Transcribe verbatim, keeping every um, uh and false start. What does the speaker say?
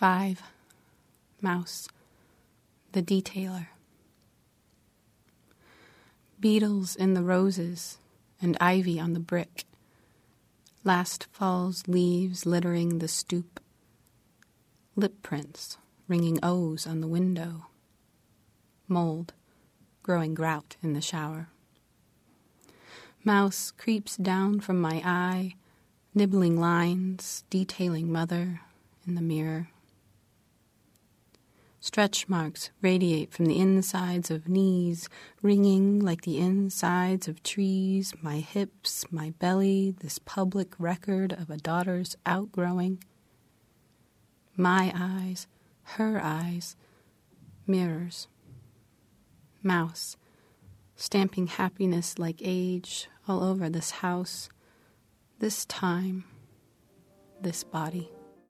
Five. Mouse. The detailer. Beetles in the roses and ivy on the brick. Last fall's leaves littering the stoop. Lip prints ringing O's on the window. Mold growing grout in the shower. Mouse creeps down from my eye, nibbling lines, detailing mother in the mirror. Stretch marks radiate from the insides of knees, ringing like the insides of trees, my hips, my belly, this public record of a daughter's outgrowing. My eyes, her eyes, mirrors. Mouse, stamping happiness like age all over this house, this time, this body.